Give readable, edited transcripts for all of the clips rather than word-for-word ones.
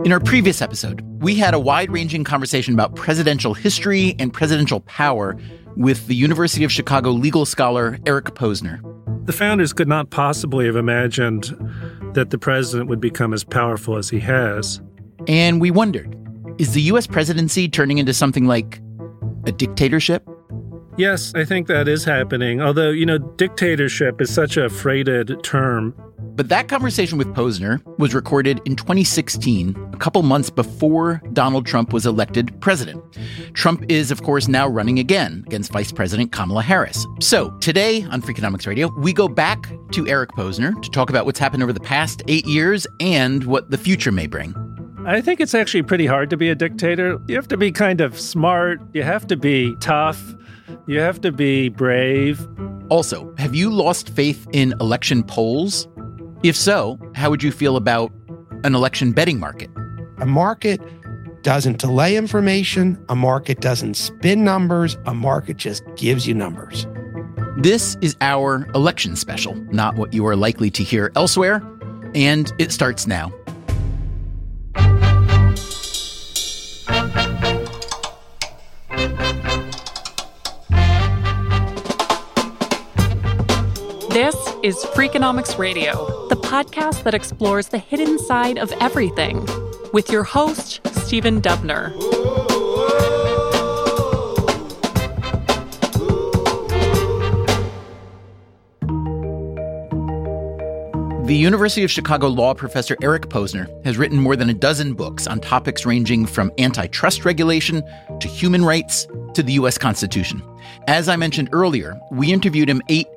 In our previous episode, we had a wide-ranging conversation about presidential history and presidential power with the University of Chicago legal scholar Eric Posner. The founders could not possibly have imagined that the president would become as powerful as he has. And we wondered, is the U.S. presidency turning into something like a dictatorship? Yes, I think that is happening. Although, dictatorship is such a freighted term. But that conversation with Posner was recorded in 2016, a couple months before Donald Trump was elected president. Trump is, of course, now running again against Vice President Kamala Harris. So today on Freakonomics Radio, we go back to Eric Posner to talk about what's happened over the past 8 years and what the future may bring. I think it's actually pretty hard to be a dictator. You have to be kind of smart. You have to be tough. You have to be brave. Also, have you lost faith in election polls? If so, how would you feel about an election betting market? A market doesn't delay information. A market doesn't spin numbers. A market just gives you numbers. This is our election special, not what you are likely to hear elsewhere, and it starts now. This is Freakonomics Radio, the podcast that explores the hidden side of everything, with your host, Stephen Dubner. The University of Chicago law professor Eric Posner has written more than a dozen books on topics ranging from antitrust regulation to human rights to the U.S. Constitution. As I mentioned earlier, we interviewed him 8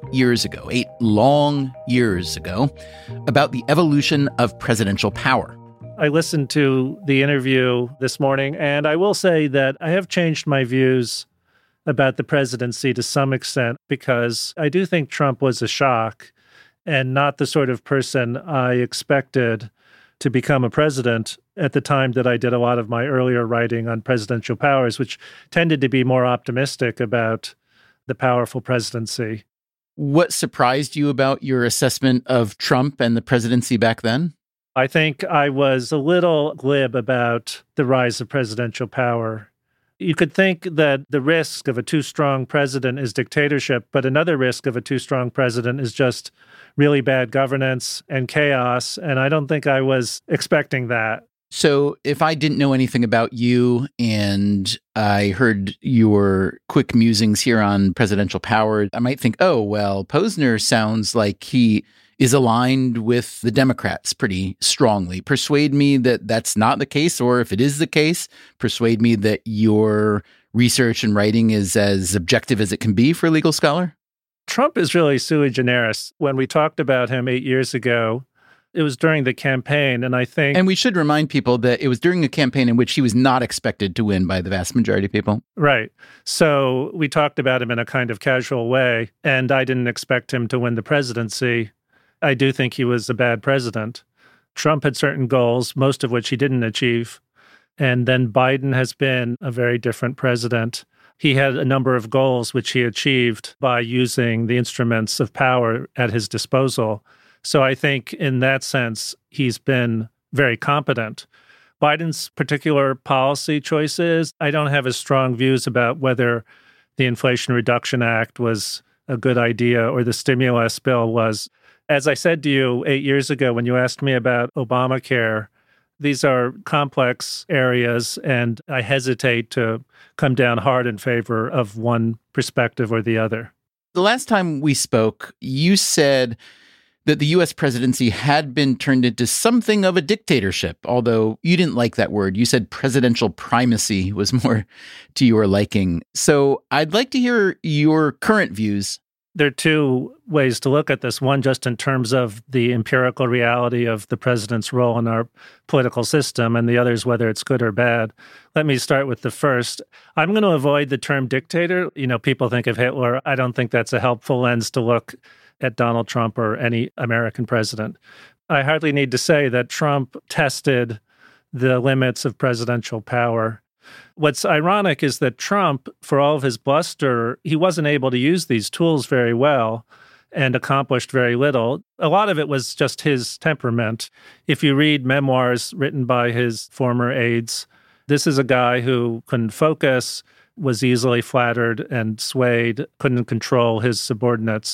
long years ago, about the evolution of presidential power. I listened to the interview this morning, and I will say that I have changed my views about the presidency to some extent, because I do think Trump was a shock and not the sort of person I expected to become a president at the time that I did a lot of my earlier writing on presidential powers, which tended to be more optimistic about the powerful presidency. What surprised you about your assessment of Trump and the presidency back then? I think I was a little glib about the rise of presidential power. You could think that the risk of a too strong president is dictatorship, but another risk of a too strong president is just really bad governance and chaos, and I don't think I was expecting that. So if I didn't know anything about you and I heard your quick musings here on presidential power, I might think, oh, well, Posner sounds like he is aligned with the Democrats pretty strongly. Persuade me that that's not the case, or if it is the case, persuade me that your research and writing is as objective as it can be for a legal scholar? Trump is really sui generis. When we talked about him 8 years ago, it was during the campaign, and I think... And we should remind people that it was during a campaign in which he was not expected to win by the vast majority of people. Right. So we talked about him in a kind of casual way, and I didn't expect him to win the presidency. I do think he was a bad president. Trump had certain goals, most of which he didn't achieve. And then Biden has been a very different president. He had a number of goals which he achieved by using the instruments of power at his disposal. So I think in that sense, he's been very competent. Biden's particular policy choices, I don't have as strong views about whether the Inflation Reduction Act was a good idea or the stimulus bill was. As I said to you 8 years ago when you asked me about Obamacare, these are complex areas, and I hesitate to come down hard in favor of one perspective or the other. The last time we spoke, you said that the U.S. presidency had been turned into something of a dictatorship, although you didn't like that word. You said presidential primacy was more to your liking. So I'd like to hear your current views. There are two ways to look at this. One, just in terms of the empirical reality of the president's role in our political system, and the other is whether it's good or bad. Let me start with the first. I'm going to avoid the term dictator. People think of Hitler. I don't think that's a helpful lens to look at Donald Trump or any American president. I hardly need to say that Trump tested the limits of presidential power. What's ironic is that Trump, for all of his bluster, he wasn't able to use these tools very well. and accomplished very little. A lot of it was just his temperament. If you read memoirs written by his former aides, this is a guy who couldn't focus, was easily flattered and swayed, couldn't control his subordinates.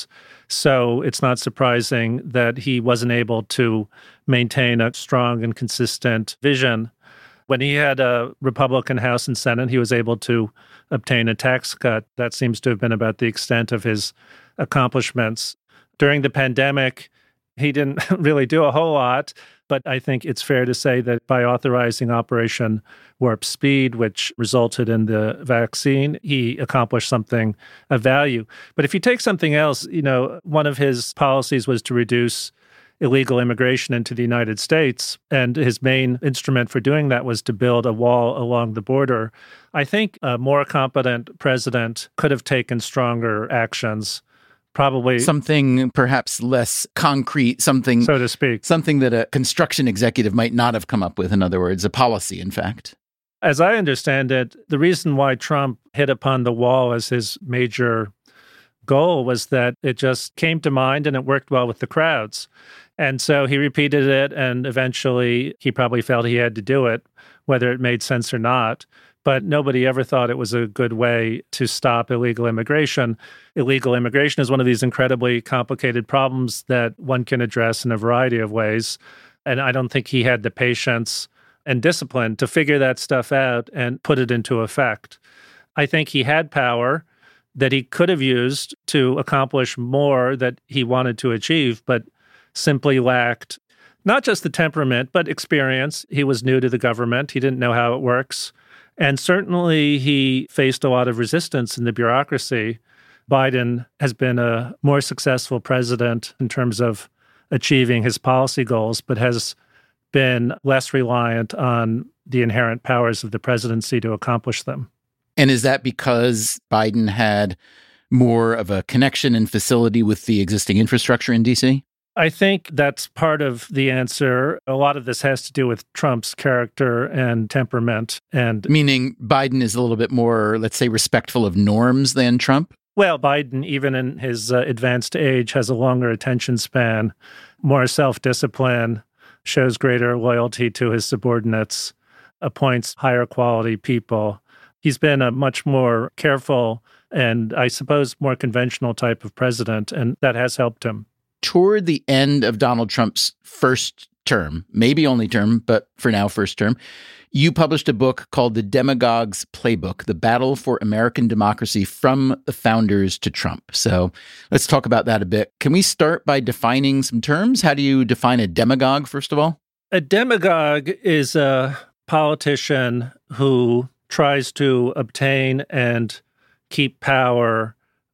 So it's not surprising that he wasn't able to maintain a strong and consistent vision. When he had a Republican House and Senate, he was able to obtain a tax cut. That seems to have been about the extent of his accomplishments. During the pandemic, he didn't really do a whole lot, but I think it's fair to say that by authorizing Operation Warp Speed, which resulted in the vaccine, he accomplished something of value. But if you take something else, one of his policies was to reduce illegal immigration into the United States, and his main instrument for doing that was to build a wall along the border. I think a more competent president could have taken stronger actions. Probably something perhaps less concrete, something, so to speak, something that a construction executive might not have come up with. In other words, a policy, in fact. As I understand it, the reason why Trump hit upon the wall as his major goal was that it just came to mind and it worked well with the crowds. And so he repeated it, and eventually he probably felt he had to do it, whether it made sense or not. But nobody ever thought it was a good way to stop illegal immigration. Illegal immigration is one of these incredibly complicated problems that one can address in a variety of ways. And I don't think he had the patience and discipline to figure that stuff out and put it into effect. I think he had power that he could have used to accomplish more that he wanted to achieve, but simply lacked not just the temperament, but experience. He was new to the government. He didn't know how it works. And certainly he faced a lot of resistance in the bureaucracy. Biden has been a more successful president in terms of achieving his policy goals, but has been less reliant on the inherent powers of the presidency to accomplish them. And is that because Biden had more of a connection and facility with the existing infrastructure in D.C.? I think that's part of the answer. A lot of this has to do with Trump's character and temperament. And meaning Biden is a little bit more, let's say, respectful of norms than Trump? Well, Biden, even in his advanced age, has a longer attention span, more self-discipline, shows greater loyalty to his subordinates, appoints higher quality people. He's been a much more careful and, I suppose, more conventional type of president, and that has helped him. Toward the end of Donald Trump's first term, maybe only term, but for now, first term, you published a book called The Demagogue's Playbook, The Battle for American Democracy from the Founders to Trump. So let's talk about that a bit. Can we start by defining some terms? How do you define a demagogue, first of all? A demagogue is a politician who tries to obtain and keep power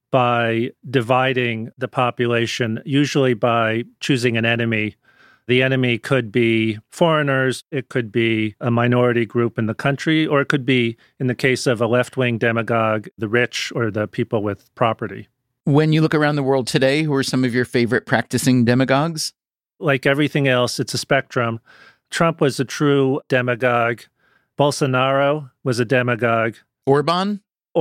by dividing the population, usually by choosing an enemy. The enemy could be foreigners, it could be a minority group in the country, or it could be, in the case of a left-wing demagogue, the rich or the people with property. When you look around the world today, who are some of your favorite practicing demagogues? Like everything else, it's a spectrum. Trump was a true demagogue. Bolsonaro was a demagogue. Orban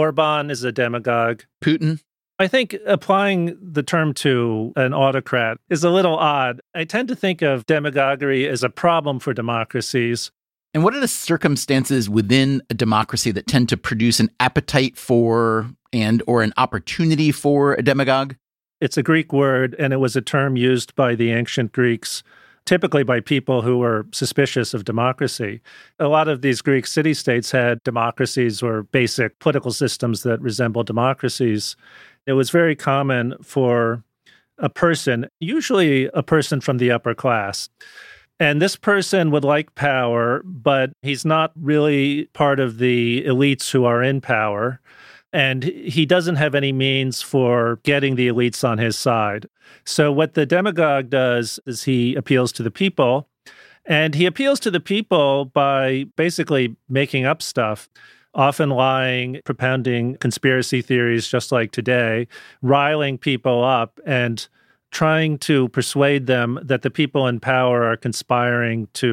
is a demagogue. Putin? I think applying the term to an autocrat is a little odd. I tend to think of demagoguery as a problem for democracies. And what are the circumstances within a democracy that tend to produce an appetite for or an opportunity for a demagogue? It's a Greek word, and it was a term used by the ancient Greeks, typically by people who were suspicious of democracy. A lot of these Greek city-states had democracies or basic political systems that resemble democracies. It was very common for a person, usually a person from the upper class. And this person would like power, but he's not really part of the elites who are in power. And he doesn't have any means for getting the elites on his side. So what the demagogue does is he appeals to the people. And he appeals to the people by basically making up stuff, often lying, propounding conspiracy theories just like today, riling people up and trying to persuade them that the people in power are conspiring to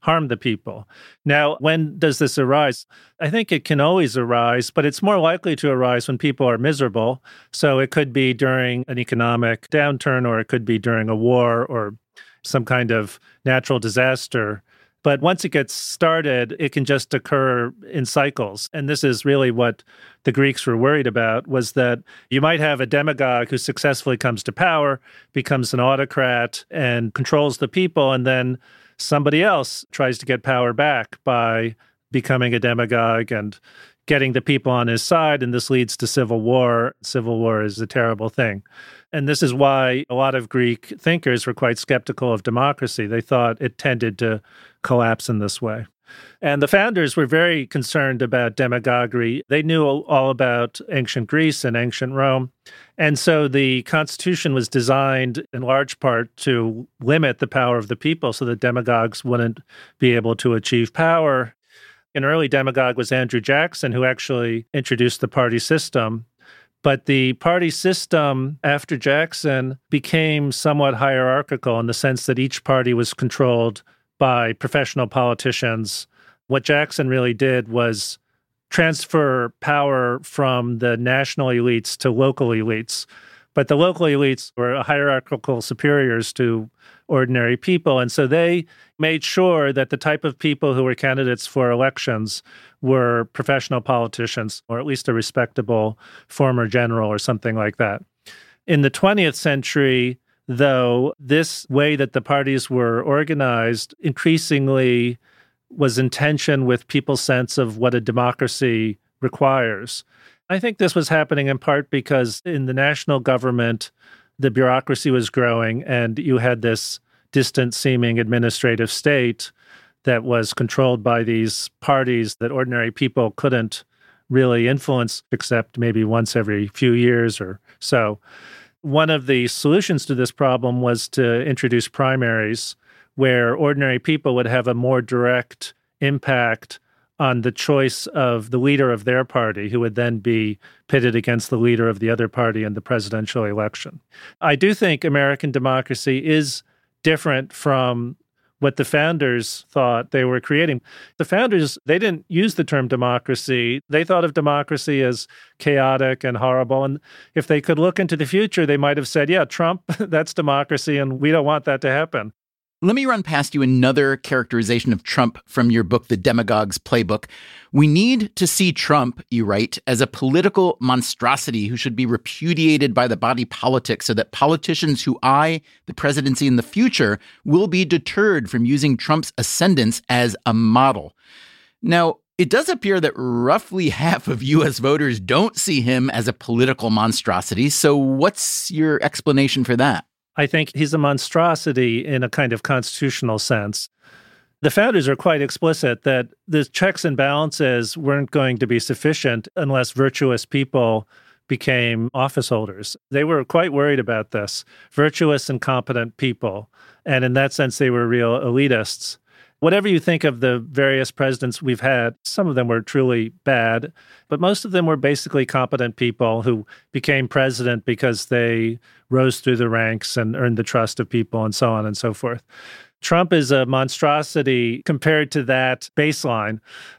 harm the people. Now, when does this arise? I think it can always arise, but it's more likely to arise when people are miserable. So it could be during an economic downturn, or it could be during a war or some kind of natural disaster. But once it gets started, it can just occur in cycles. And this is really what the Greeks were worried about, was that you might have a demagogue who successfully comes to power, becomes an autocrat, and controls the people, and then somebody else tries to get power back by becoming a demagogue and getting the people on his side, and this leads to civil war. Civil war is a terrible thing. And this is why a lot of Greek thinkers were quite skeptical of democracy. They thought it tended to collapse in this way. And the founders were very concerned about demagoguery. They knew all about ancient Greece and ancient Rome. And so the Constitution was designed in large part to limit the power of the people so that demagogues wouldn't be able to achieve power. An early demagogue was Andrew Jackson, who actually introduced the party system. But the party system after Jackson became somewhat hierarchical in the sense that each party was controlled by professional politicians. What Jackson really did was transfer power from the national elites to local elites. But the local elites were hierarchical superiors to ordinary people. And so they made sure that the type of people who were candidates for elections were professional politicians, or at least a respectable former general or something like that. In the 20th century, though, this way that the parties were organized increasingly was in tension with people's sense of what a democracy requires. I think this was happening in part because in the national government, the bureaucracy was growing, and you had this distant-seeming administrative state that was controlled by these parties that ordinary people couldn't really influence except maybe once every few years or so. One of the solutions to this problem was to introduce primaries where ordinary people would have a more direct impact on the choice of the leader of their party, who would then be pitted against the leader of the other party in the presidential election. I do think American democracy is different from what the founders thought they were creating. The founders, they didn't use the term democracy. They thought of democracy as chaotic and horrible. And if they could look into the future, they might have said, yeah, Trump, that's democracy, and we don't want that to happen. Let me run past you another characterization of Trump from your book, The Demagogue's Playbook. We need to see Trump, you write, as a political monstrosity who should be repudiated by the body politic so that politicians who eye the presidency in the future will be deterred from using Trump's ascendance as a model. Now, it does appear that roughly half of U.S. voters don't see him as a political monstrosity. So what's your explanation for that? I think he's a monstrosity in a kind of constitutional sense. The founders are quite explicit that the checks and balances weren't going to be sufficient unless virtuous people became office holders. They were quite worried about this, virtuous and competent people. And in that sense, they were real elitists. Whatever you think of the various presidents we've had, some of them were truly bad, but most of them were basically competent people who became president because they rose through the ranks and earned the trust of people and so on and so forth. Trump is a monstrosity compared to that baseline.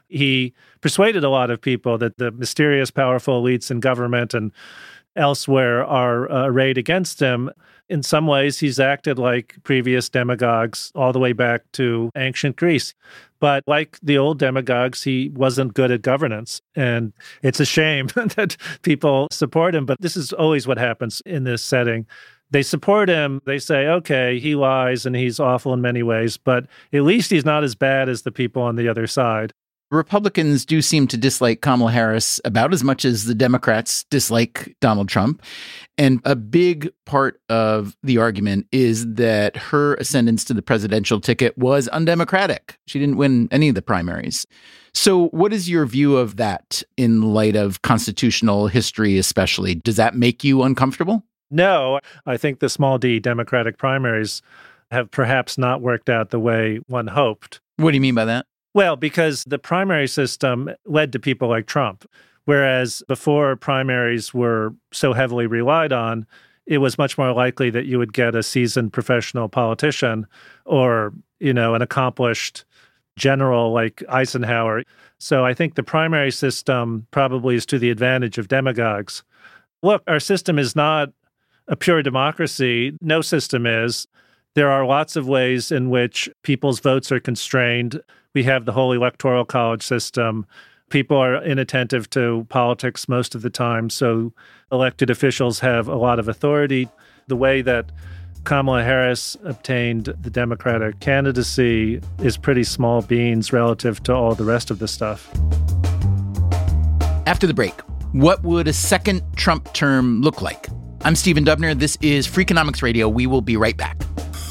He persuaded a lot of people that the mysterious, powerful elites in government and elsewhere are arrayed against him. In some ways, he's acted like previous demagogues all the way back to ancient Greece. But like the old demagogues, he wasn't good at governance. And it's a shame that people support him. But this is always what happens in this setting. They support him. They say, okay, he lies and he's awful in many ways, but at least he's not as bad as the people on the other side. Republicans do seem to dislike Kamala Harris about as much as the Democrats dislike Donald Trump. And a big part of the argument is that her ascendance to the presidential ticket was undemocratic. She didn't win any of the primaries. So what is your view of that in light of constitutional history, especially? Does that make you uncomfortable? No, I think the small d Democratic primaries have perhaps not worked out the way one hoped. What do you mean by that? Well, because the primary system led to people like Trump, whereas before primaries were so heavily relied on, it was much more likely that you would get a seasoned professional politician or, an accomplished general like Eisenhower. So I think the primary system probably is to the advantage of demagogues. Look, our system is not a pure democracy. No system is. There are lots of ways in which people's votes are constrained. We have the whole electoral college system. People are inattentive to politics most of the time, so elected officials have a lot of authority. The way that Kamala Harris obtained the Democratic candidacy is pretty small beans relative to all the rest of the stuff. After the break, what would a second Trump term look like? I'm Stephen Dubner. This is Freakonomics Radio. We will be right back.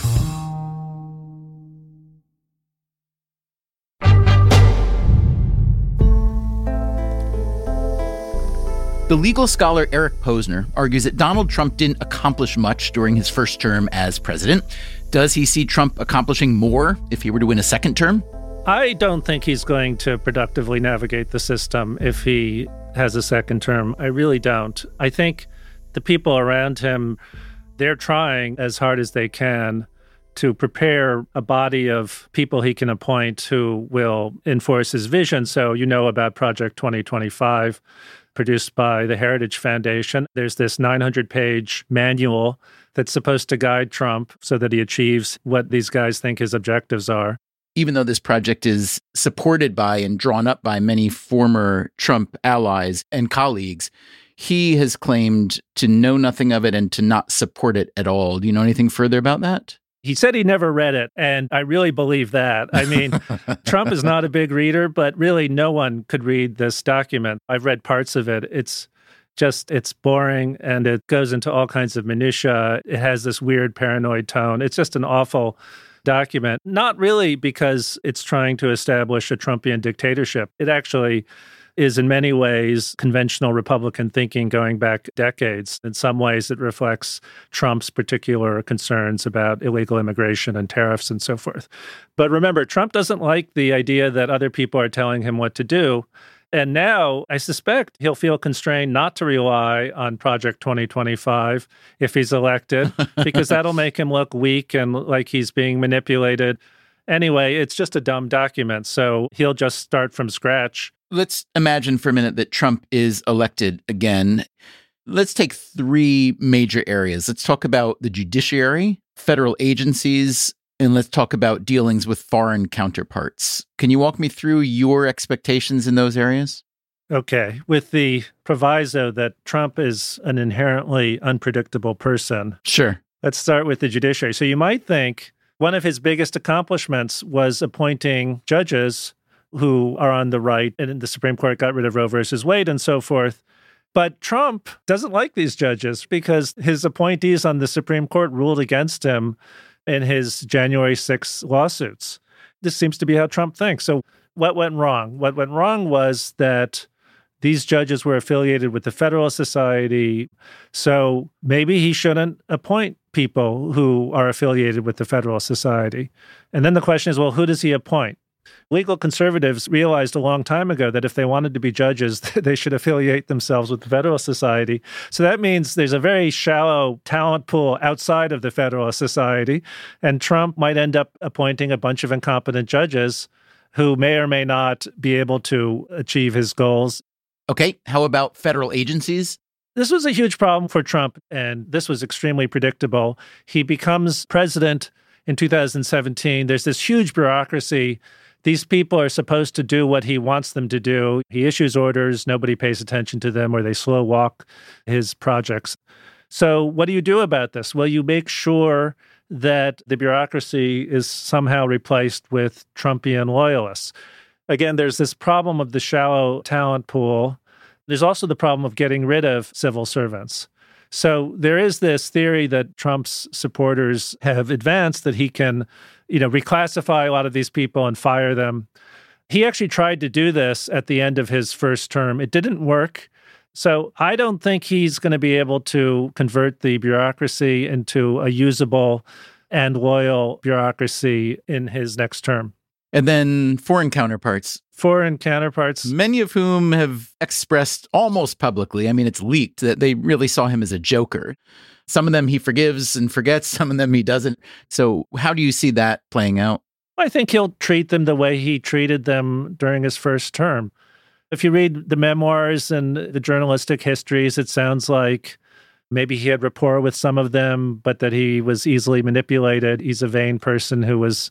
The legal scholar Eric Posner argues that Donald Trump didn't accomplish much during his first term as president. Does he see Trump accomplishing more if he were to win a second term? I don't think he's going to productively navigate the system if he has a second term. I really don't. I think the people around him, they're trying as hard as they can to prepare a body of people he can appoint who will enforce his vision. So you know about Project 2025, produced by the Heritage Foundation. There's this 900-page manual that's supposed to guide Trump so that he achieves what these guys think his objectives are. Even though this project is supported by and drawn up by many former Trump allies and colleagues, he has claimed to know nothing of it and to not support it at all. Do you know anything further about that? He said he never read it, and I really believe that. I mean, Trump is not a big reader, but really no one could read this document. I've read parts of it. It's boring, and it goes into all kinds of minutia. It has this weird paranoid tone. It's just an awful document, not really because it's trying to establish a Trumpian dictatorship. It actually is in many ways conventional Republican thinking going back decades. In some ways, it reflects Trump's particular concerns about illegal immigration and tariffs and so forth. But remember, Trump doesn't like the idea that other people are telling him what to do. And now I suspect he'll feel constrained not to rely on Project 2025 if he's elected, because that'll make him look weak and like he's being manipulated. Anyway, it's just a dumb document, so he'll just start from scratch. Let's imagine for a minute that Trump is elected again. Let's take three major areas. Let's talk about the judiciary, federal agencies, and let's talk about dealings with foreign counterparts. Can you walk me through your expectations in those areas? Okay. With the proviso that Trump is an inherently unpredictable person. Sure. Let's start with the judiciary. So you might think one of his biggest accomplishments was appointing judges who are on the right, and the Supreme Court got rid of Roe versus Wade and so forth. But Trump doesn't like these judges because his appointees on the Supreme Court ruled against him in his January 6 lawsuits. This seems to be how Trump thinks. So what went wrong? What went wrong was that these judges were affiliated with the Federalist Society. So maybe he shouldn't appoint people who are affiliated with the Federalist Society. And then the question is, well, who does he appoint? Legal conservatives realized a long time ago that if they wanted to be judges, they should affiliate themselves with the Federalist Society. So that means there's a very shallow talent pool outside of the Federalist Society, and Trump might end up appointing a bunch of incompetent judges who may or may not be able to achieve his goals. Okay, how about federal agencies? This was a huge problem for Trump, and this was extremely predictable. He becomes president in 2017. There's this huge bureaucracy. These people are supposed to do what he wants them to do. He issues orders, nobody pays attention to them, or they slow walk his projects. So what do you do about this? Well, you make sure that the bureaucracy is somehow replaced with Trumpian loyalists. Again, there's this problem of the shallow talent pool. There's also the problem of getting rid of civil servants. So there is this theory that Trump's supporters have advanced that he can, reclassify a lot of these people and fire them. He actually tried to do this at the end of his first term. It didn't work. So I don't think he's going to be able to convert the bureaucracy into a usable and loyal bureaucracy in his next term. And then foreign counterparts. Foreign counterparts. Many of whom have expressed almost publicly, I mean, it's leaked, that they really saw him as a joker. Some of them he forgives and forgets, some of them he doesn't. So how do you see that playing out? I think he'll treat them the way he treated them during his first term. If you read the memoirs and the journalistic histories, it sounds like maybe he had rapport with some of them, but that he was easily manipulated. He's a vain person who was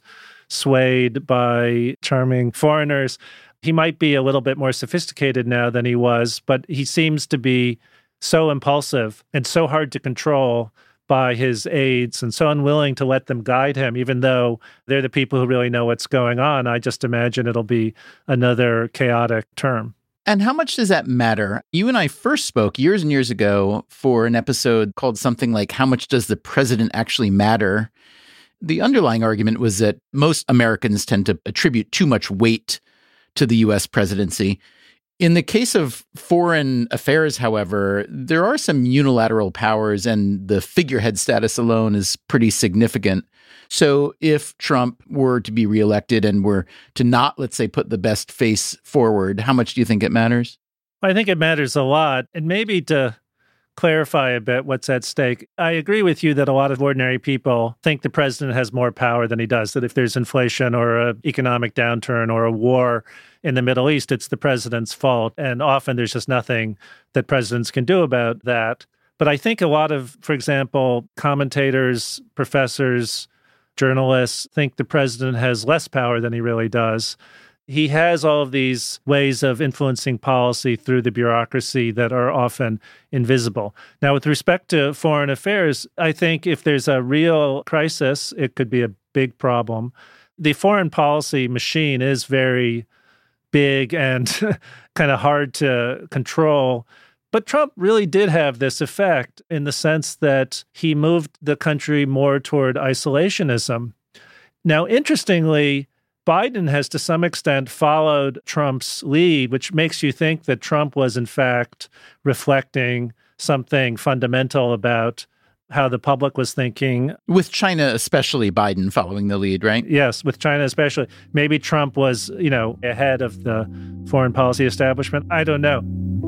swayed by charming foreigners. He might be a little bit more sophisticated now than he was, but he seems to be so impulsive and so hard to control by his aides and so unwilling to let them guide him, even though they're the people who really know what's going on. I just imagine it'll be another chaotic term. And how much does that matter? You and I first spoke years and years ago for an episode called something like How Much Does the President Actually Matter? The underlying argument was that most Americans tend to attribute too much weight to the U.S. presidency. In the case of foreign affairs, however, there are some unilateral powers, and the figurehead status alone is pretty significant. So if Trump were to be reelected and were to not, let's say, put the best face forward, how much do you think it matters? I think it matters a lot. And maybe to clarify a bit what's at stake, I agree with you that a lot of ordinary people think the president has more power than he does, that if there's inflation or an economic downturn or a war in the Middle East, it's the president's fault. And often there's just nothing that presidents can do about that. But I think a lot of, for example, commentators, professors, journalists think the president has less power than he really does. He has all of these ways of influencing policy through the bureaucracy that are often invisible. Now, with respect to foreign affairs, I think if there's a real crisis, it could be a big problem. The foreign policy machine is very big and kind of hard to control. But Trump really did have this effect in the sense that he moved the country more toward isolationism. Now, interestingly, Biden has to some extent followed Trump's lead, which makes you think that Trump was in fact reflecting something fundamental about how the public was thinking. With China, especially Biden following the lead, right? Yes, with China especially. Maybe Trump was, ahead of the foreign policy establishment. I don't know.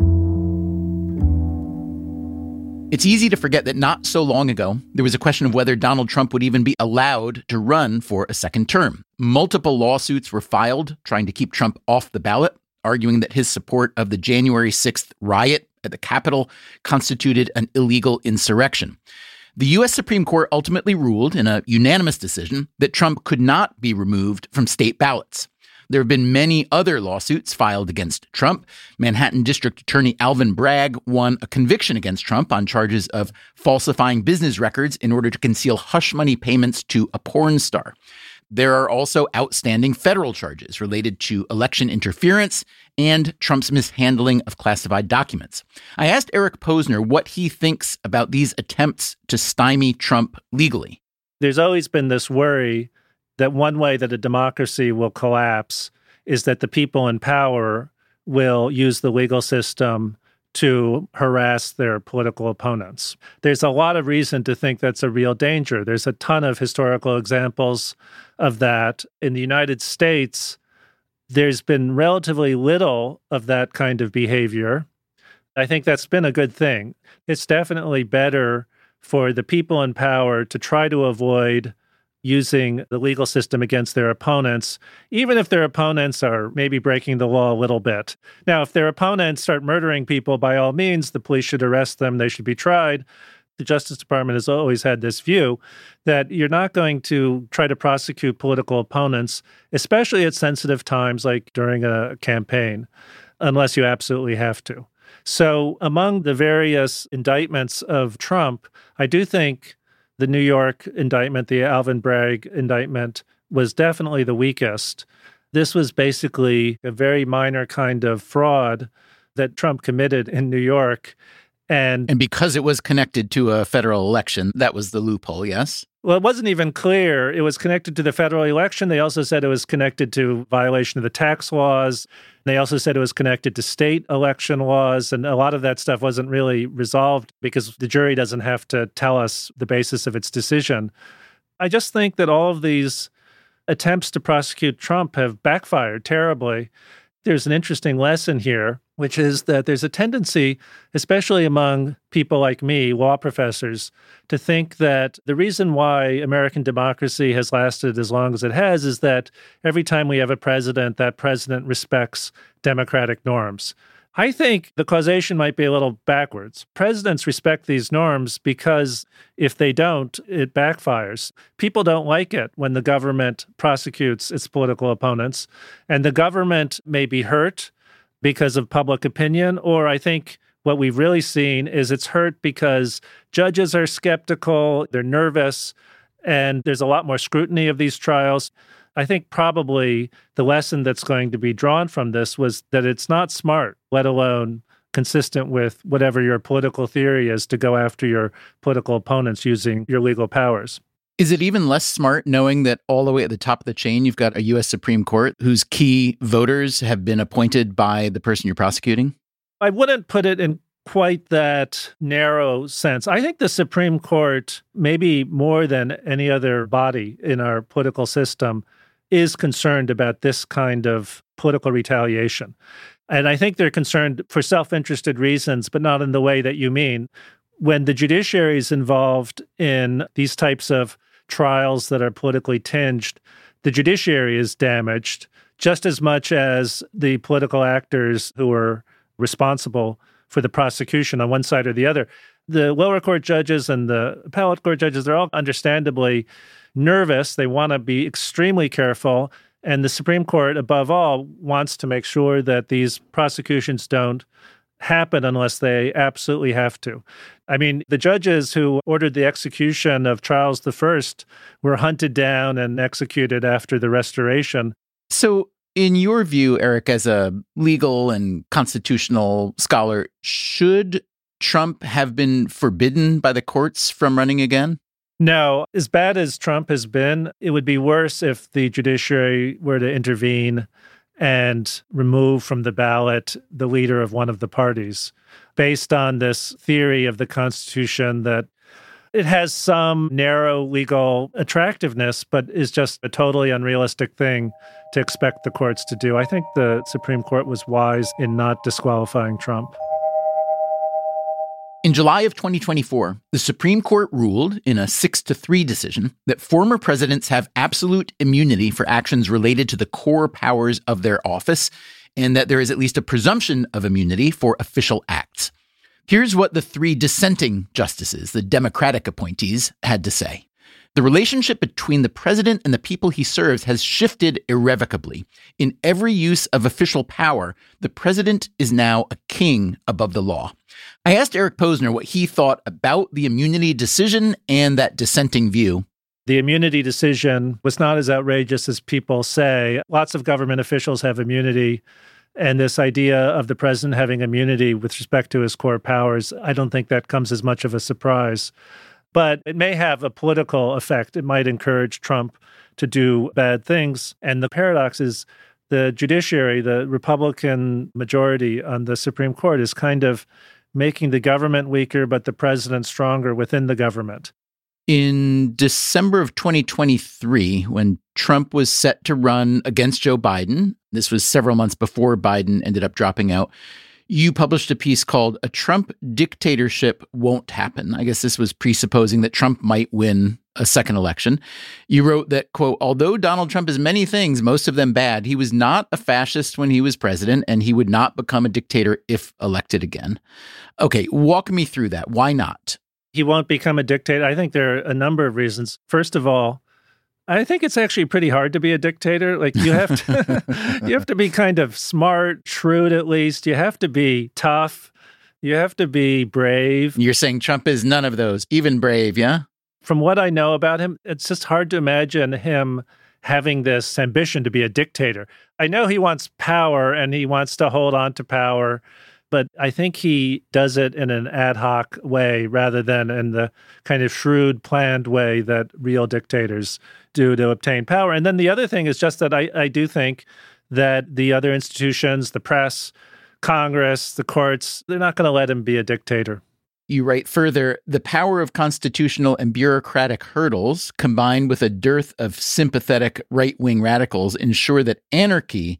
It's easy to forget that not so long ago, there was a question of whether Donald Trump would even be allowed to run for a second term. Multiple lawsuits were filed trying to keep Trump off the ballot, arguing that his support of the January 6th riot at the Capitol constituted an illegal insurrection. The U.S. Supreme Court ultimately ruled in a unanimous decision that Trump could not be removed from state ballots. There have been many other lawsuits filed against Trump. Manhattan District Attorney Alvin Bragg won a conviction against Trump on charges of falsifying business records in order to conceal hush money payments to a porn star. There are also outstanding federal charges related to election interference and Trump's mishandling of classified documents. I asked Eric Posner what he thinks about these attempts to stymie Trump legally. There's always been this worry that one way that a democracy will collapse is that the people in power will use the legal system to harass their political opponents. There's a lot of reason to think that's a real danger. There's a ton of historical examples of that. In the United States, there's been relatively little of that kind of behavior. I think that's been a good thing. It's definitely better for the people in power to try to avoid using the legal system against their opponents, even if their opponents are maybe breaking the law a little bit. Now, if their opponents start murdering people, by all means, the police should arrest them. They should be tried. The Justice Department has always had this view that you're not going to try to prosecute political opponents, especially at sensitive times like during a campaign, unless you absolutely have to. So among the various indictments of Trump, I do think the New York indictment, the Alvin Bragg indictment, was definitely the weakest. This was basically a very minor kind of fraud that Trump committed in New York. And because it was connected to a federal election, that was the loophole, yes? Well, it wasn't even clear. It was connected to the federal election. They also said it was connected to violation of the tax laws. They also said it was connected to state election laws. And a lot of that stuff wasn't really resolved because the jury doesn't have to tell us the basis of its decision. I just think that all of these attempts to prosecute Trump have backfired terribly. There's an interesting lesson here. which is that there's a tendency, especially among people like me, law professors, to think that the reason why American democracy has lasted as long as it has is that every time we have a president, that president respects democratic norms. I think the causation might be a little backwards. Presidents respect these norms because if they don't, it backfires. People don't like it when the government prosecutes its political opponents, and the government may be hurt because of public opinion, or I think what we've really seen is it's hurt because judges are skeptical, they're nervous, and there's a lot more scrutiny of these trials. I think probably the lesson that's going to be drawn from this was that it's not smart, let alone consistent with whatever your political theory is, to go after your political opponents using your legal powers. Is it even less smart knowing that all the way at the top of the chain, you've got a U.S. Supreme Court whose key voters have been appointed by the person you're prosecuting? I wouldn't put it in quite that narrow sense. I think the Supreme Court, maybe more than any other body in our political system, is concerned about this kind of political retaliation. And I think they're concerned for self-interested reasons, but not in the way that you mean. When the judiciary is involved in these types of trials that are politically tinged, the judiciary is damaged just as much as the political actors who are responsible for the prosecution on one side or the other. The lower court judges and the appellate court judges, they're all understandably nervous. They want to be extremely careful. And the Supreme Court, above all, wants to make sure that these prosecutions don't happen unless they absolutely have to. I mean, the judges who ordered the execution of Charles I were hunted down and executed after the Restoration. So, in your view, Eric, as a legal and constitutional scholar, should Trump have been forbidden by the courts from running again? No. As bad as Trump has been, it would be worse if the judiciary were to intervene and remove from the ballot the leader of one of the parties, based on this theory of the Constitution that it has some narrow legal attractiveness, but is just a totally unrealistic thing to expect the courts to do. I think the Supreme Court was wise in not disqualifying Trump. In July of 2024, the Supreme Court ruled in a 6-3 decision that former presidents have absolute immunity for actions related to the core powers of their office, and that there is at least a presumption of immunity for official acts. Here's what the 3 dissenting justices, the Democratic appointees, had to say. The relationship between the president and the people he serves has shifted irrevocably. In every use of official power, the president is now a king above the law. I asked Eric Posner what he thought about the immunity decision and that dissenting view. The immunity decision was not as outrageous as people say. Lots of government officials have immunity. And this idea of the president having immunity with respect to his core powers, I don't think that comes as much of a surprise. But it may have a political effect. It might encourage Trump to do bad things. And the paradox is the judiciary, the Republican majority on the Supreme Court, is kind of making the government weaker, but the president stronger within the government. In December of 2023, when Trump was set to run against Joe Biden, this was several months before Biden ended up dropping out, you published a piece called "A Trump Dictatorship Won't Happen." I guess this was presupposing that Trump might win a second election. You wrote that, quote, although Donald Trump is many things, most of them bad, he was not a fascist when he was president, and he would not become a dictator if elected again. Okay, walk me through that. Why not? He won't become a dictator. I think there are a number of reasons. First of all, I think it's actually pretty hard to be a dictator. Like you have to be kind of smart, shrewd at least. You have to be tough. You have to be brave. You're saying Trump is none of those, even brave, yeah? From what I know about him, it's just hard to imagine him having this ambition to be a dictator. I know he wants power and he wants to hold on to power, but I think he does it in an ad hoc way rather than in the kind of shrewd, planned way that real dictators do to obtain power. And then the other thing is just that I do think that the other institutions, the press, Congress, the courts, they're not going to let him be a dictator. You write further, the power of constitutional and bureaucratic hurdles, combined with a dearth of sympathetic right-wing radicals, ensure that anarchy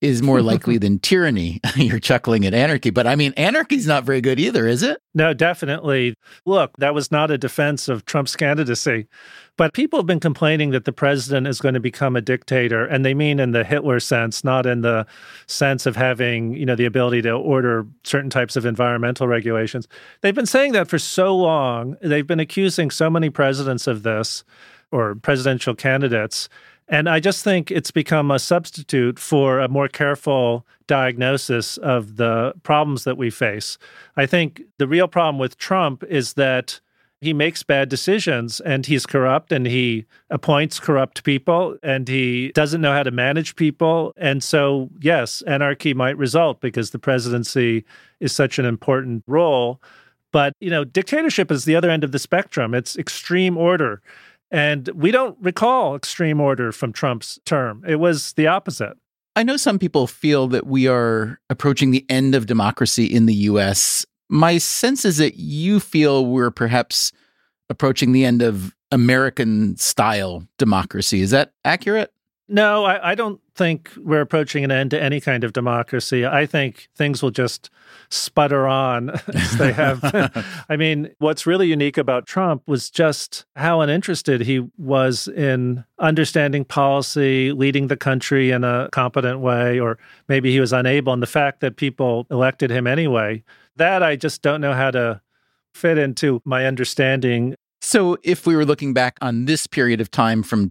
is more likely than tyranny. You're chuckling at anarchy, but I mean, anarchy's not very good either, is it? No, definitely. Look, that was not a defense of Trump's candidacy. But people have been complaining that the president is going to become a dictator, and they mean in the Hitler sense, not in the sense of having, the ability to order certain types of environmental regulations. They've been saying that for so long. They've been accusing so many presidents of this, or presidential candidates. And I just think it's become a substitute for a more careful diagnosis of the problems that we face. I think the real problem with Trump is that he makes bad decisions and he's corrupt and he appoints corrupt people and he doesn't know how to manage people. And so, yes, anarchy might result because the presidency is such an important role. But, dictatorship is the other end of the spectrum. It's extreme order. And we don't recall extreme order from Trump's term. It was the opposite. I know some people feel that we are approaching the end of democracy in the U.S. My sense is that you feel we're perhaps approaching the end of American-style democracy. Is that accurate? No, I don't think we're approaching an end to any kind of democracy. I think things will just sputter on as they have. I mean, what's really unique about Trump was just how uninterested he was in understanding policy, leading the country in a competent way, or maybe he was unable. And the fact that people elected him anyway, that I just don't know how to fit into my understanding. So if we were looking back on this period of time from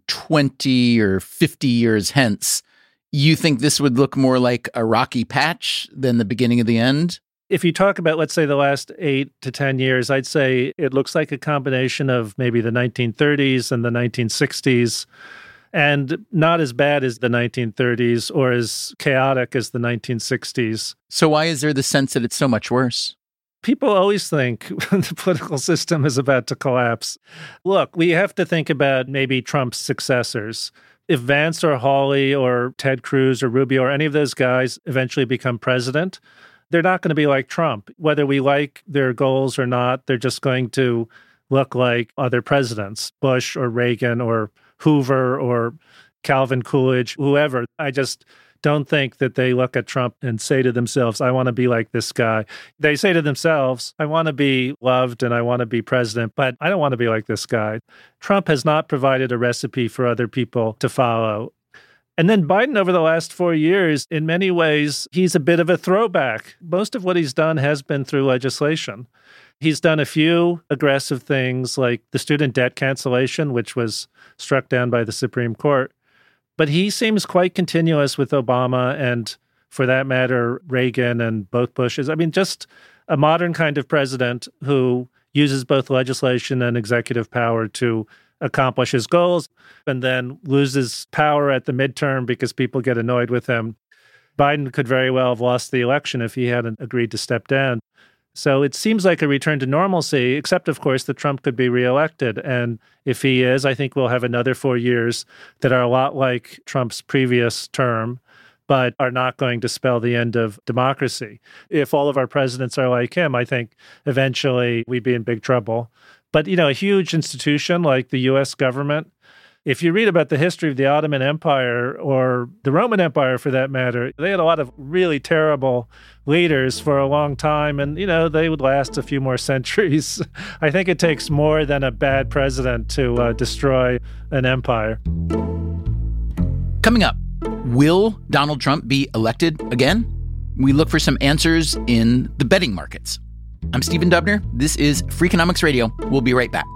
20 or 50 years hence, you think this would look more like a rocky patch than the beginning of the end? If you talk about, let's say, the last 8 to 10 years, I'd say it looks like a combination of maybe the 1930s and the 1960s, and not as bad as the 1930s or as chaotic as the 1960s. So why is there the sense that it's so much worse? People always think the political system is about to collapse. Look, we have to think about maybe Trump's successors. If Vance or Hawley or Ted Cruz or Rubio or any of those guys eventually become president, they're not going to be like Trump. Whether we like their goals or not, they're just going to look like other presidents, Bush or Reagan or Hoover or Calvin Coolidge, whoever. I just don't think that they look at Trump and say to themselves, I want to be like this guy. They say to themselves, I want to be loved and I want to be president, but I don't want to be like this guy. Trump has not provided a recipe for other people to follow. And then Biden, over the last 4 years, in many ways, he's a bit of a throwback. Most of what he's done has been through legislation. He's done a few aggressive things like the student debt cancellation, which was struck down by the Supreme Court. But he seems quite continuous with Obama and, for that matter, Reagan and both Bushes. I mean, just a modern kind of president who uses both legislation and executive power to accomplish his goals and then loses power at the midterm because people get annoyed with him. Biden could very well have lost the election if he hadn't agreed to step down. So it seems like a return to normalcy, except, of course, that Trump could be reelected. And if he is, I think we'll have another 4 years that are a lot like Trump's previous term, but are not going to spell the end of democracy. If all of our presidents are like him, I think eventually we'd be in big trouble. But, a huge institution like the U.S. government, if you read about the history of the Ottoman Empire or the Roman Empire, for that matter, they had a lot of really terrible leaders for a long time, and, they would last a few more centuries. I think it takes more than a bad president to destroy an empire. Coming up, will Donald Trump be elected again? We look for some answers in the betting markets. I'm Stephen Dubner. This is Freakonomics Radio. We'll be right back.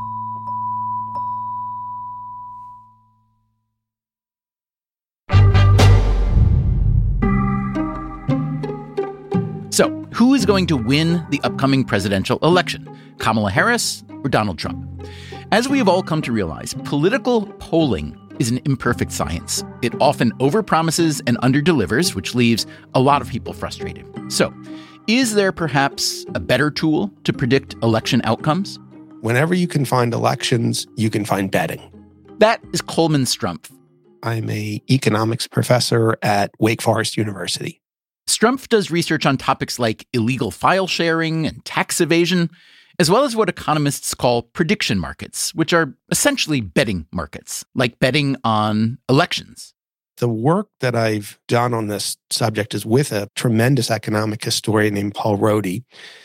So, who is going to win the upcoming presidential election? Kamala Harris or Donald Trump? As we have all come to realize, political polling is an imperfect science. It often overpromises and underdelivers, which leaves a lot of people frustrated. So, is there perhaps a better tool to predict election outcomes? Whenever you can find elections, you can find betting. That is Coleman Strumpf. I'm an economics professor at Wake Forest University. Strumpf does research on topics like illegal file sharing and tax evasion, as well as what economists call prediction markets, which are essentially betting markets, like betting on elections. The work that I've done on this subject is with a tremendous economic historian named Paul Rohde.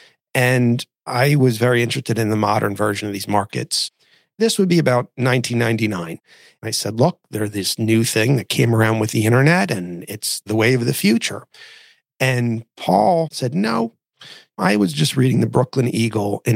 And I was very interested in the modern version of these markets. This would be about 1999. I said, look, they're this new thing that came around with the internet and it's the wave of the future. And Paul said, no, I was just reading the Brooklyn Eagle in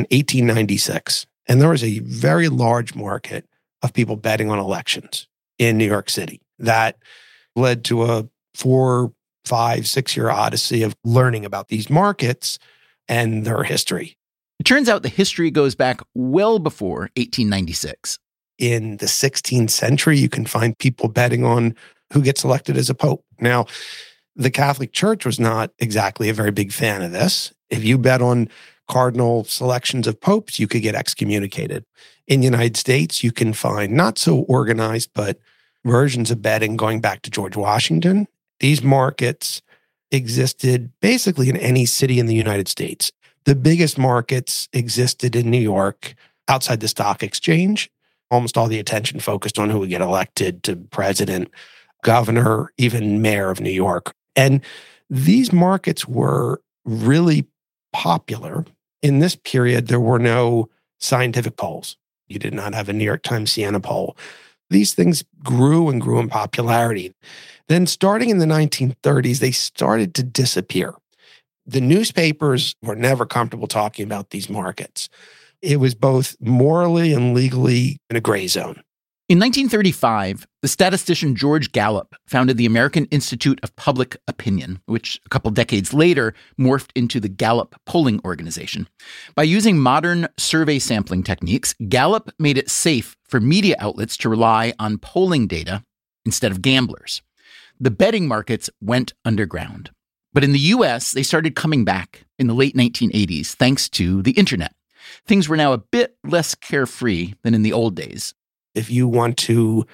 1896. And there was a very large market of people betting on elections in New York City that led to a 4, 5, 6 year odyssey of learning about these markets and their history. It turns out the history goes back well before 1896. In the 16th century, you can find people betting on who gets elected as a pope. Now, the Catholic Church was not exactly a very big fan of this. If you bet on cardinal selections of popes, you could get excommunicated. In the United States, you can find not so organized, but versions of betting going back to George Washington. These markets existed basically in any city in the United States. The biggest markets existed in New York outside the stock exchange. Almost all the attention focused on who would get elected to president, governor, even mayor of New York. And these markets were really popular. In this period, there were no scientific polls. You did not have a New York Times Siena poll. These things grew and grew in popularity. Then starting in the 1930s, they started to disappear. The newspapers were never comfortable talking about these markets. It was both morally and legally in a gray zone. In 1935, the statistician George Gallup founded the American Institute of Public Opinion, which a couple decades later morphed into the Gallup Polling Organization. By using modern survey sampling techniques, Gallup made it safe for media outlets to rely on polling data instead of gamblers. The betting markets went underground. But in the US, they started coming back in the late 1980s thanks to the internet. Things were now a bit less carefree than in the old days. If you want to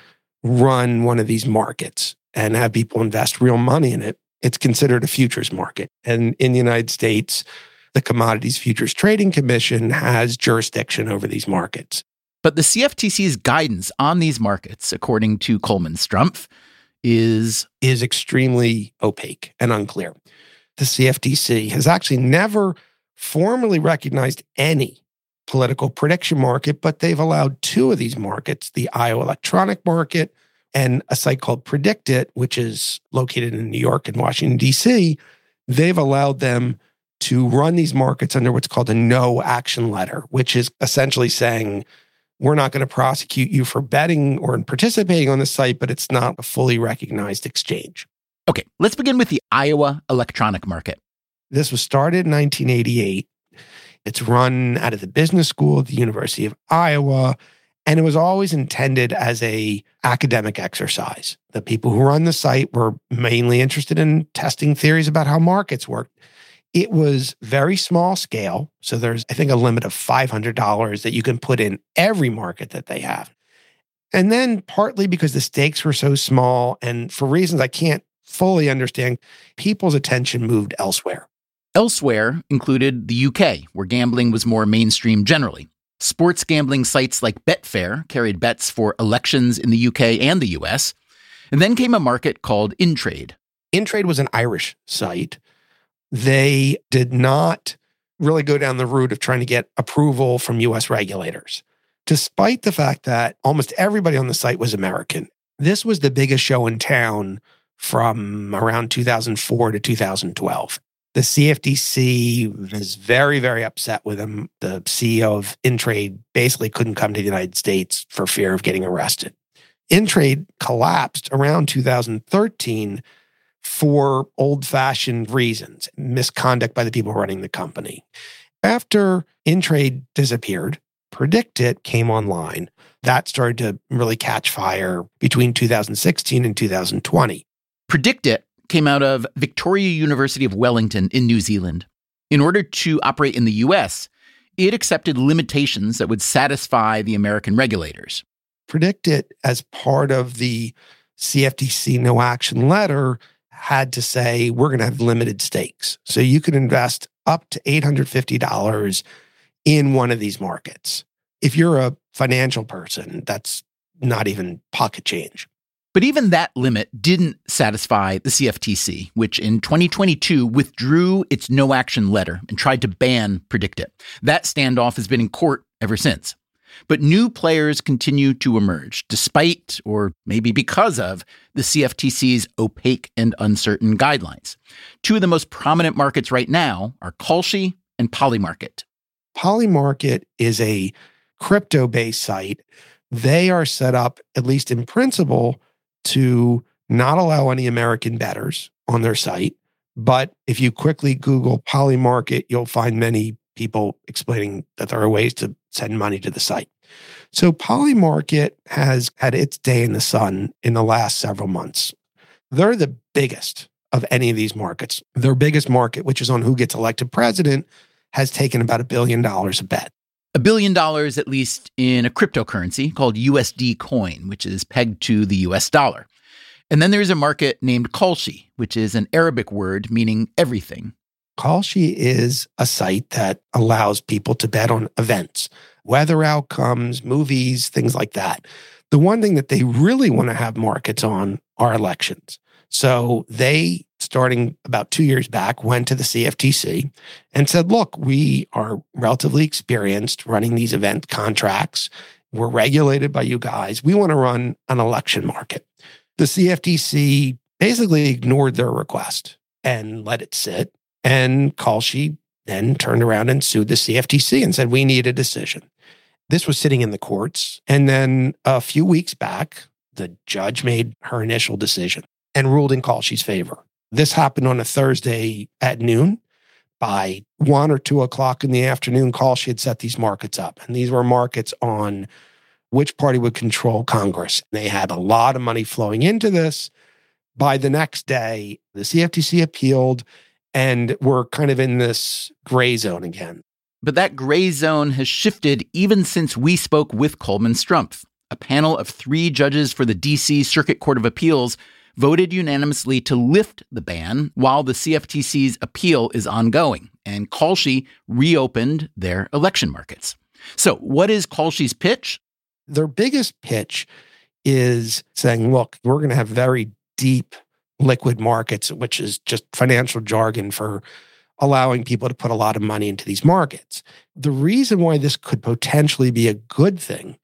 run one of these markets and have people invest real money in it, it's considered a futures market. And in the United States, the Commodities Futures Trading Commission has jurisdiction over these markets. But the CFTC's guidance on these markets, according to Coleman Strumpf, is extremely opaque and unclear. The CFTC has actually never formally recognized any political prediction market, but they've allowed two of these markets, the Iowa electronic market and a site called PredictIt, which is located in New York and Washington, D.C. They've allowed them to run these markets under what's called a no action letter, which is essentially saying, we're not going to prosecute you for betting or participating on the site, but it's not a fully recognized exchange. Okay, let's begin with the Iowa electronic market. This was started in 1988. It's run out of the business school at the University of Iowa, and it was always intended as an academic exercise. The people who run the site were mainly interested in testing theories about how markets work. It was very small scale, so there's, I think, a limit of $500 that you can put in every market that they have. And then partly because the stakes were so small, and for reasons I can't fully understand, people's attention moved elsewhere. Elsewhere included the UK, where gambling was more mainstream generally. Sports gambling sites like Betfair carried bets for elections in the UK and the US. And then came a market called Intrade. Intrade was an Irish site. They did not really go down the route of trying to get approval from US regulators, despite the fact that almost everybody on the site was American. This was the biggest show in town from around 2004 to 2012. The CFTC was very, very upset with him. The CEO of Intrade basically couldn't come to the United States for fear of getting arrested. Intrade collapsed around 2013 for old-fashioned reasons, misconduct by the people running the company. After Intrade disappeared, PredictIt came online. That started to really catch fire between 2016 and 2020. PredictIt came out of Victoria University of Wellington in New Zealand. In order to operate in the US, it accepted limitations that would satisfy the American regulators. PredictIt, as part of the CFTC no action letter, had to say, we're going to have limited stakes. So you could invest up to $850 in one of these markets. If you're a financial person, that's not even pocket change. But even that limit didn't satisfy the CFTC, which in 2022 withdrew its no-action letter and tried to ban PredictIt. That standoff has been in court ever since. But new players continue to emerge, despite, or maybe because of, the CFTC's opaque and uncertain guidelines. Two of the most prominent markets right now are Kalshi and Polymarket. Polymarket is a crypto-based site. They are set up, at least in principle, to not allow any American bettors on their site. But if you quickly Google Polymarket, you'll find many people explaining that there are ways to send money to the site. So Polymarket has had its day in the sun in the last several months. They're the biggest of any of these markets. Their biggest market, which is on who gets elected president, has taken about $1 billion a bet. $1 billion, at least, in a cryptocurrency called USD Coin, which is pegged to the US dollar. And then there's a market named Kalshi, which is an Arabic word meaning everything. Kalshi is a site that allows people to bet on events, weather outcomes, movies, things like that. The one thing that they really want to have markets on are elections. So they, starting about 2 years back, went to the CFTC and said, look, we are relatively experienced running these event contracts. We're regulated by you guys. We want to run an election market. The CFTC basically ignored their request and let it sit. And Kalshi then turned around and sued the CFTC and said, we need a decision. This was sitting in the courts. And then a few weeks back, the judge made her initial decision and ruled in Kalshi's favor. This happened on a Thursday at noon. By 1 or 2 o'clock in the afternoon, Kalshi had set these markets up. And these were markets on which party would control Congress. They had a lot of money flowing into this. By the next day, the CFTC appealed, and we're kind of in this gray zone again. But that gray zone has shifted even since we spoke with Coleman Strumpf. A panel of 3 judges for the D.C. Circuit Court of Appeals voted unanimously to lift the ban while the CFTC's appeal is ongoing, and Kalshi reopened their election markets. So what is Kalshi's pitch? Their biggest pitch is saying, look, we're going to have very deep liquid markets, which is just financial jargon for allowing people to put a lot of money into these markets. The reason why this could potentially be a good thing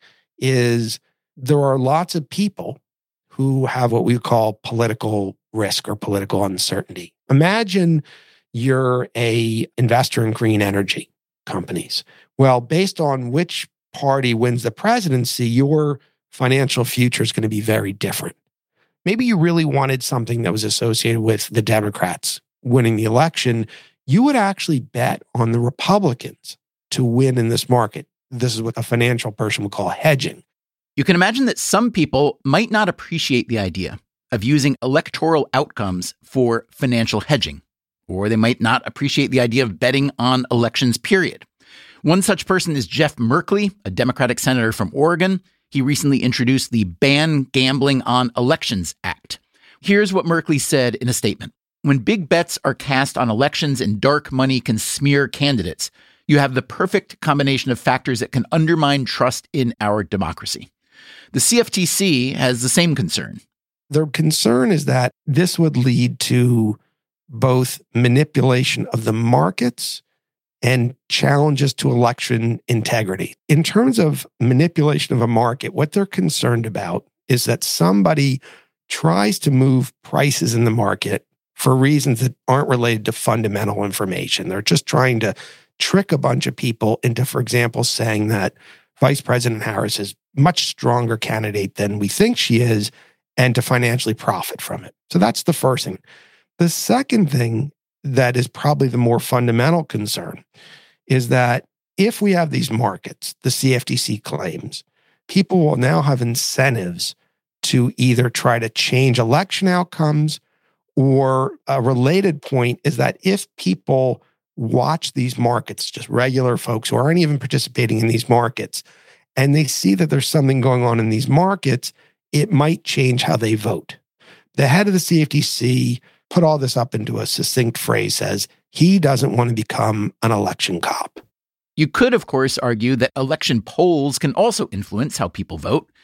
is there are lots of people who have what we call political risk or political uncertainty. Imagine you're an investor in green energy companies. Well, based on which party wins the presidency, your financial future is going to be very different. Maybe you really wanted something that was associated with the Democrats winning the election. You would actually bet on the Republicans to win in this market. This is what a financial person would call hedging. You can imagine that some people might not appreciate the idea of using electoral outcomes for financial hedging, or they might not appreciate the idea of betting on elections, period. One such person is Jeff Merkley, a Democratic senator from Oregon. He recently introduced the Ban Gambling on Elections Act. Here's what Merkley said in a statement. When big bets are cast on elections and dark money can smear candidates, you have the perfect combination of factors that can undermine trust in our democracy. The CFTC has the same concern. Their concern is that this would lead to both manipulation of the markets and challenges to election integrity. In terms of manipulation of a market, what they're concerned about is that somebody tries to move prices in the market for reasons that aren't related to fundamental information. They're just trying to trick a bunch of people into, for example, saying that Vice President Harris is a much stronger candidate than we think she is, and to financially profit from it. So that's the first thing. The second thing that is probably the more fundamental concern is that if we have these markets, the CFTC claims, people will now have incentives to either try to change election outcomes, or a related point is that if people watch these markets, just regular folks who aren't even participating in these markets, and they see that there's something going on in these markets, it might change how they vote. The head of the CFTC put all this up into a succinct phrase, says he doesn't want to become an election cop. You could, of course, argue that election polls can also influence how people vote.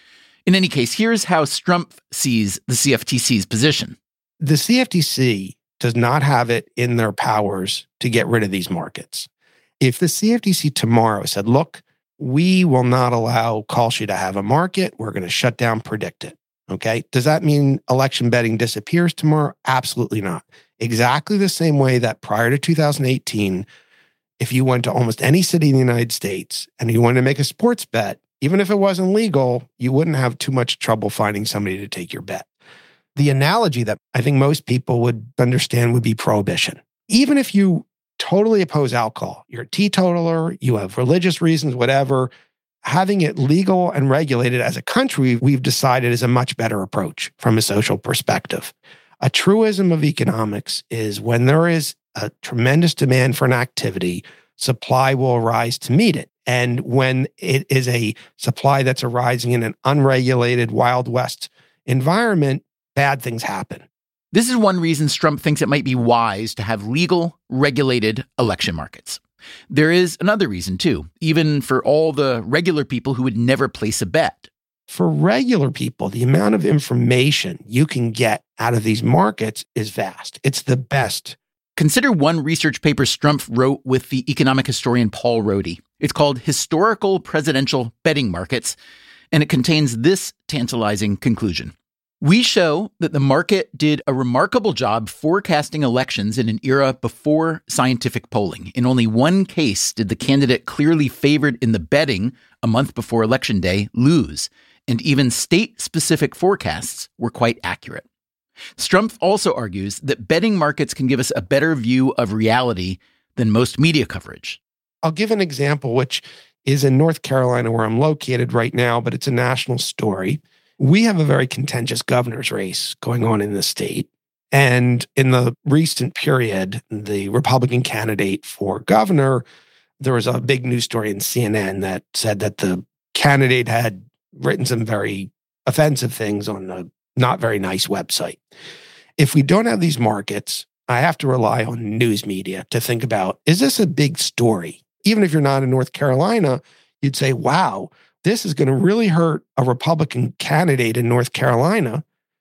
In any case, here's how Strumpf sees the CFTC's position. The CFTC does not have it in their powers to get rid of these markets. If the CFTC tomorrow said, look, we will not allow Kalshi to have a market, we're going to shut down PredictIt. Okay. Does that mean election betting disappears tomorrow? Absolutely not. Exactly the same way that prior to 2018, if you went to almost any city in the United States and you wanted to make a sports bet, even if it wasn't legal, you wouldn't have too much trouble finding somebody to take your bet. The analogy that I think most people would understand would be prohibition. Even if you totally oppose alcohol, you're a teetotaler, you have religious reasons, whatever, having it legal and regulated as a country, we've decided is a much better approach from a social perspective. A truism of economics is when there is a tremendous demand for an activity, supply will arise to meet it. And when it is a supply that's arising in an unregulated Wild West environment, bad things happen. This is one reason Strumpf thinks it might be wise to have legal, regulated election markets. There is another reason, too, even for all the regular people who would never place a bet. For regular people, the amount of information you can get out of these markets is vast. It's the best. Consider one research paper Strumpf wrote with the economic historian Paul Rohde. It's called Historical Presidential Betting Markets, and it contains this tantalizing conclusion. We show that the market did a remarkable job forecasting elections in an era before scientific polling. In only one case did the candidate clearly favored in the betting a month before Election Day lose, and even state-specific forecasts were quite accurate. Strumpf also argues that betting markets can give us a better view of reality than most media coverage. I'll give an example, which is in North Carolina, where I'm located right now, but it's a national story. We have a very contentious governor's race going on in the state. And in the recent period, the Republican candidate for governor, there was a big news story in CNN that said that the candidate had written some very offensive things on a not very nice website. If we don't have these markets, I have to rely on news media to think about, is this a big story? Even if you're not in North Carolina, you'd say, wow, this is going to really hurt a Republican candidate in North Carolina.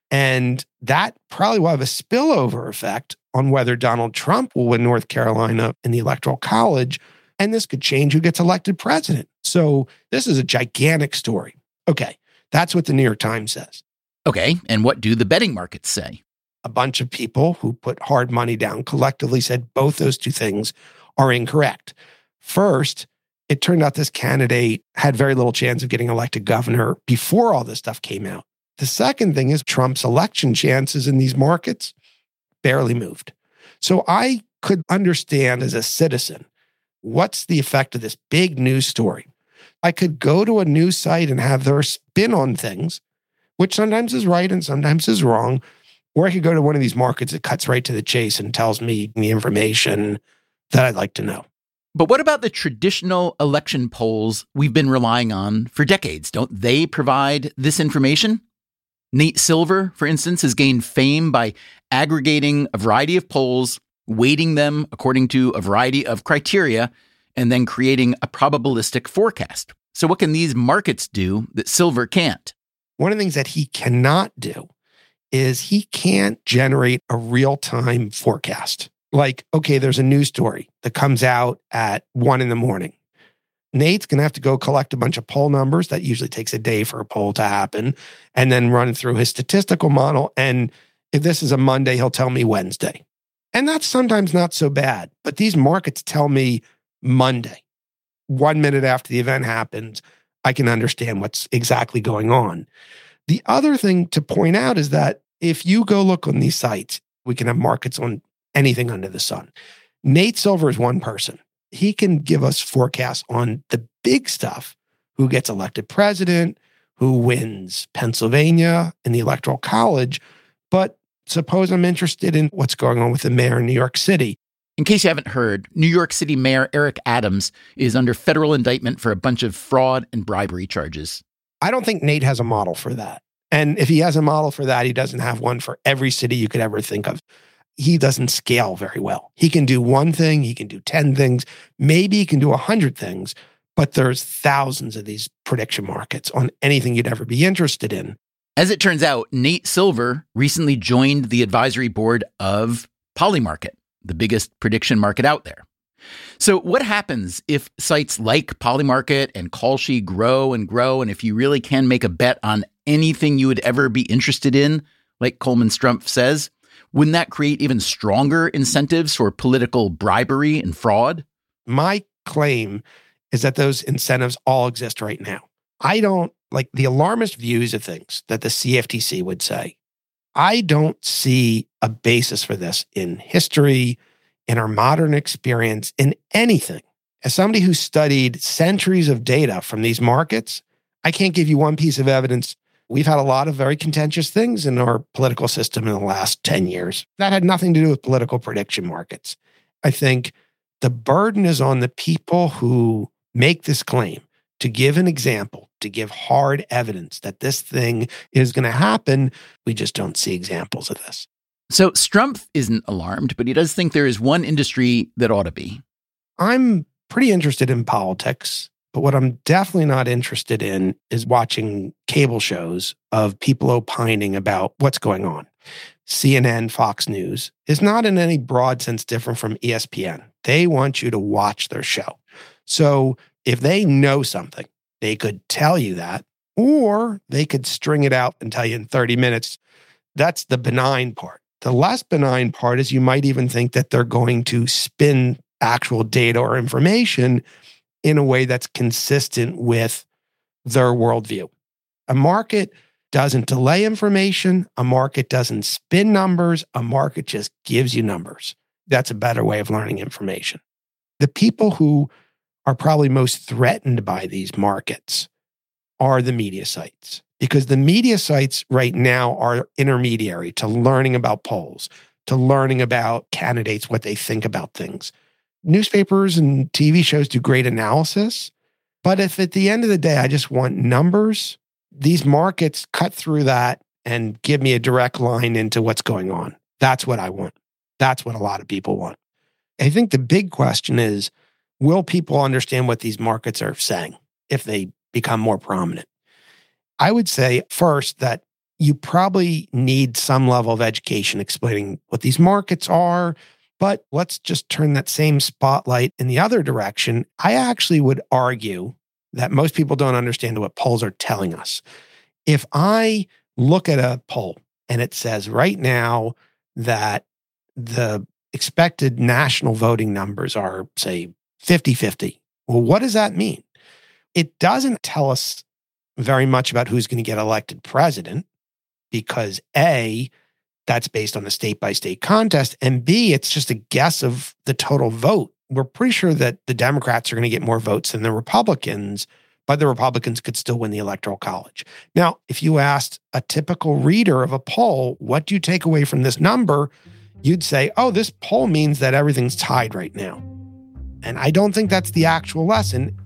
And that probably will have a spillover effect on whether Donald Trump will win North Carolina in the Electoral College. And this could change who gets elected president. So this is a gigantic story. Okay, that's what the New York Times says. Okay, and what do the betting markets say? A bunch of people who put hard money down collectively said both those two things are incorrect. First, it turned out this candidate had very little chance of getting elected governor before all this stuff came out. The second thing is Trump's election chances in these markets barely moved. So I could understand as a citizen, what's the effect of this big news story? I could go to a news site and have their spin on things, which sometimes is right and sometimes is wrong. Or I could go to one of these markets that cuts right to the chase and tells me the information that I'd like to know. But what about the traditional election polls we've been relying on for decades? Don't they provide this information? Nate Silver, for instance, has gained fame by aggregating a variety of polls, weighting them according to a variety of criteria, and then creating a probabilistic forecast. So what can these markets do that Silver can't? One of the things that he cannot do is he can't generate a real-time forecast. Like, okay, there's a news story that comes out at 1 a.m. Nate's going to have to go collect a bunch of poll numbers. That usually takes a day for a poll to happen, and then run through his statistical model. And if this is a Monday, he'll tell me Wednesday. And that's sometimes not so bad. But these markets tell me Monday. 1 minute after the event happens, I can understand what's exactly going on. The other thing to point out is that if you go look on these sites, we can have markets on anything under the sun. Nate Silver is one person. He can give us forecasts on the big stuff, who gets elected president, who wins Pennsylvania in the Electoral College. But suppose I'm interested in what's going on with the mayor in New York City. In case you haven't heard, New York City Mayor Eric Adams is under federal indictment for a bunch of fraud and bribery charges. I don't think Nate has a model for that. And if he has a model for that, he doesn't have one for every city you could ever think of. He doesn't scale very well. He can do one thing, he can do 10 things, maybe he can do 100 things, But there's thousands of these prediction markets on anything you'd ever be interested in. As it turns out, Nate Silver recently joined the advisory board of Polymarket, the biggest prediction market out there. So what happens if sites like Polymarket and Kalshi grow and grow, and if you really can make a bet on anything you would ever be interested in, like Coleman Strumpf says, wouldn't that create even stronger incentives for political bribery and fraud? My claim is that those incentives all exist right now. I don't like the alarmist views of things that the CFTC would say. I don't see a basis for this in history, in our modern experience, in anything. As somebody who studied centuries of data from these markets, I can't give you one piece of evidence. We've had a lot of very contentious things in our political system in the last 10 years. That had nothing to do with political prediction markets. I think the burden is on the people who make this claim to give an example, to give hard evidence that this thing is going to happen. We just don't see examples of this. So Strumpf isn't alarmed, but he does think there is one industry that ought to be. I'm pretty interested in politics, but what I'm definitely not interested in is watching cable shows of people opining about what's going on. CNN, Fox News is not in any broad sense different from ESPN. They want you to watch their show. So if they know something, they could tell you that, or they could string it out and tell you in 30 minutes. That's the benign part. The less benign part is you might even think that they're going to spin actual data or information in a way that's consistent with their worldview. A market doesn't delay information. A market doesn't spin numbers. A market just gives you numbers. That's a better way of learning information. The people who are probably most threatened by these markets are the media sites, because the media sites right now are intermediary to learning about polls, to learning about candidates, what they think about things. Newspapers and TV shows do great analysis, but if at the end of the day, I just want numbers, these markets cut through that and give me a direct line into what's going on. That's what I want. That's what a lot of people want. I think the big question is, will people understand what these markets are saying if they become more prominent? I would say first that you probably need some level of education explaining what these markets are, but let's just turn that same spotlight in the other direction. I actually would argue that most people don't understand what polls are telling us. If I look at a poll and it says right now that the expected national voting numbers are, say, 50-50. Well, what does that mean? It doesn't tell us very much about who's going to get elected president because A, that's based on a state-by-state contest, and B, it's just a guess of the total vote. We're pretty sure that the Democrats are going to get more votes than the Republicans, but the Republicans could still win the Electoral College. Now, if you asked a typical reader of a poll, what do you take away from this number? You'd say, oh, this poll means that everything's tied right now. And I don't think that's the actual lesson.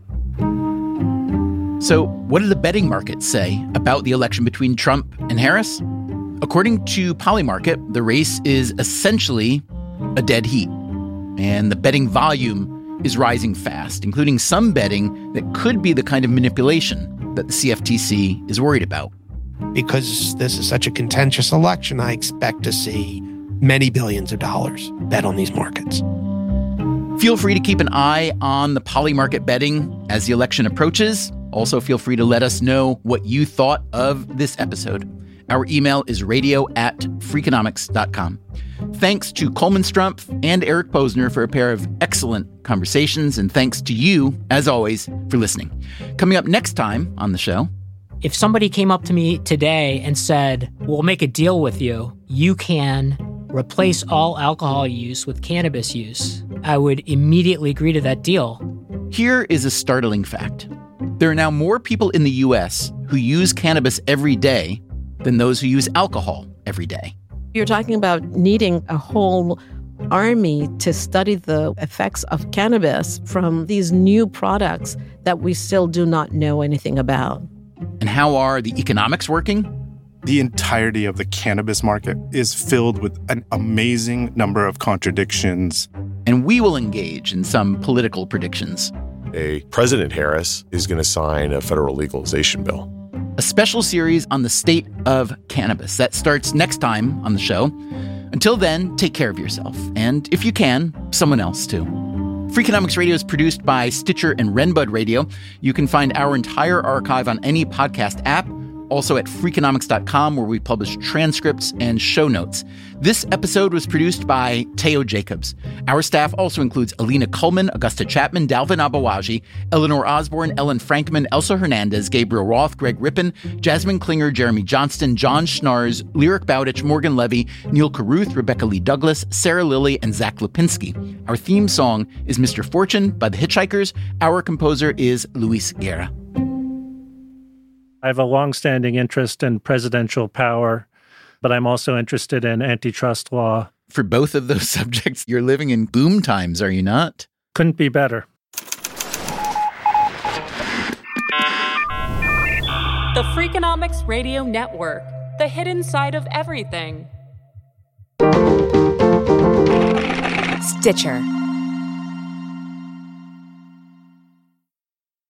So what do the betting markets say about the election between Trump and Harris? According to Polymarket, the race is essentially a dead heat. And the betting volume is rising fast, including some betting that could be the kind of manipulation that the CFTC is worried about. Because this is such a contentious election, I expect to see many billions of dollars bet on these markets. Feel free to keep an eye on the Polymarket betting as the election approaches. Also, feel free to let us know what you thought of this episode. Our email is radio@freakonomics.com. Thanks to Coleman Strumpf and Eric Posner for a pair of excellent conversations, and thanks to you, as always, for listening. Coming up next time on the show. If somebody came up to me today and said, we'll make a deal with you, you can replace all alcohol use with cannabis use, I would immediately agree to that deal. Here is a startling fact. There are now more people in the U.S. who use cannabis every day than those who use alcohol every day. You're talking about needing a whole army to study the effects of cannabis from these new products that we still do not know anything about. And how are the economics working? The entirety of the cannabis market is filled with an amazing number of contradictions. And we will engage in some political predictions. President Harris is going to sign a federal legalization bill. A special series on the state of cannabis that starts next time on the show. Until then, take care of yourself. And if you can, someone else too. Freakonomics Radio is produced by Stitcher and Renbud Radio. You can find our entire archive on any podcast app. Also at Freakonomics.com, where we publish transcripts and show notes. This episode was produced by Teo Jacobs. Our staff also includes Alina Kuhlman, Augusta Chapman, Dalvin Abawaji, Eleanor Osborne, Ellen Frankman, Elsa Hernandez, Gabriel Roth, Greg Rippin, Jasmine Klinger, Jeremy Johnston, John Schnarrs, Lyric Bowditch, Morgan Levy, Neil Carruth, Rebecca Lee Douglas, Sarah Lilly, and Zach Lipinski. Our theme song is Mr. Fortune by the Hitchhikers. Our composer is Luis Guerra. I have a longstanding interest in presidential power, but I'm also interested in antitrust law. For both of those subjects, you're living in boom times, are you not? Couldn't be better. The Freakonomics Radio Network, the hidden side of everything. Stitcher.